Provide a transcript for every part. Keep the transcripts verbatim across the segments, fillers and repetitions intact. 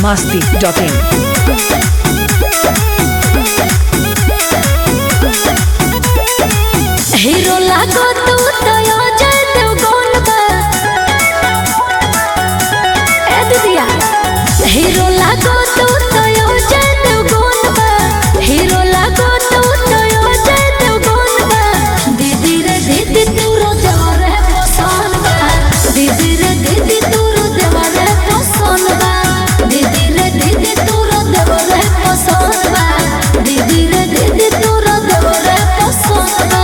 masti dot in. Hero लागो तू तो अजय देवगन बा ए दीदिया हीरो लागो तू तो अजय देवगन बा हीरो लागो तू तो अजय देवगन बा दीदी रे दीदी तू रो जवारे पसंद बा दीदी रे दीदी तू रो जवारे पसंद बा दीदी रे दीदी तू रो जवारे पसंद बा दीदी रे दीदी तू रो जवारे पसंद बा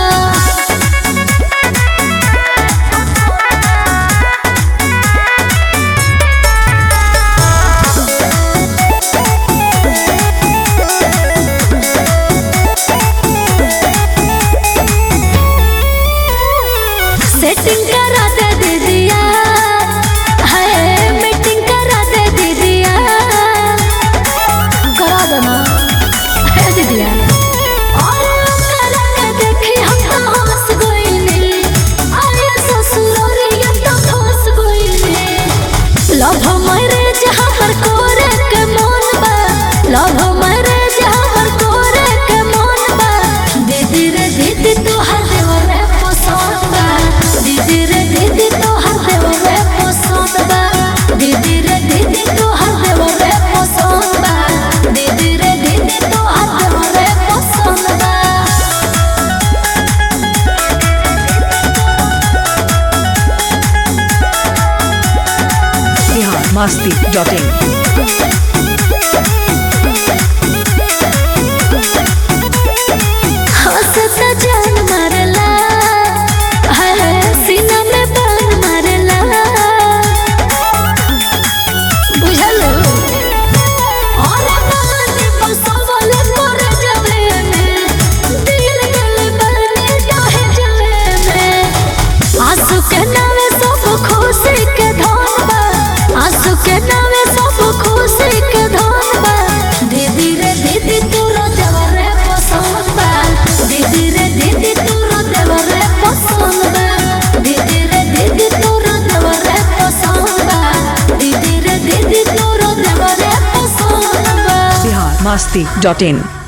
सेटिंग करा दे दीदिया है मीटिंग करा दे दीदिया करा देना है दीदिया और करा के देखी हम तो हंस गइली आया ससुर ये तो फंस गइली लव मैरिज हमर करे के मन बा लव मैरिज हमर करे के मन बा दीदी रे दीदी तू हर देवरे पसंद बा दीदी रे दीदी तो हर देवरे पसंद बा दीदी रे दीदी तो हर देवरे पसंद बा दीदी रे दीदी तो हर देवरे पसंद बा Bihar masti dot in. हंसता जान मारला है सीना में बान मारला बुझल और बानी बसवल कर जले में दिल गल बने चाहे जले में आंसू के नावे सब खुशी के धन बा आंसू के नावे सब खुशी के धन बा दीदी रे दीदी तू रो जवरे पसंद बा दीदी रे दीदी तू रो जवरे पसंद बा दीदी रे दीदी तू रो जवरे पसंद बा दीदी रे दीदी तू रो जवरे पसंद बा Bihar masti dot in.